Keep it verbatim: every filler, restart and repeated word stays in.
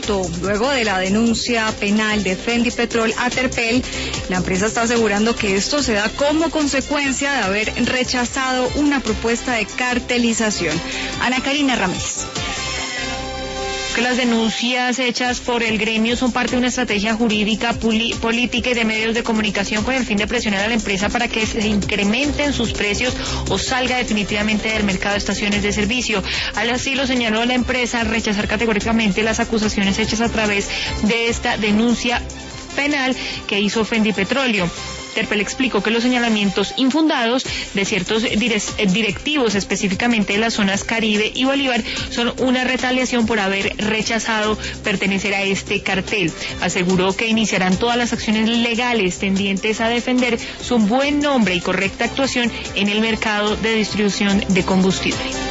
minuto. Luego de la denuncia penal de Fendipetrol a Terpel, la empresa está asegurando que esto se da como consecuencia de haber rechazado una propuesta de cartelización. Ana Karina Ramírez. Que las denuncias hechas por el gremio son parte de una estrategia jurídica, política y de medios de comunicación con el fin de presionar a la empresa para que se incrementen sus precios o salga definitivamente del mercado de estaciones de servicio. Así lo señaló la empresa al rechazar categóricamente las acusaciones hechas a través de esta denuncia penal que hizo Fendipetróleo. Terpel explicó que los señalamientos infundados de ciertos directivos, específicamente de las zonas Caribe y Bolívar, son una retaliación por haber rechazado pertenecer a este cartel. Aseguró que iniciarán todas las acciones legales tendientes a defender su buen nombre y correcta actuación en el mercado de distribución de combustible.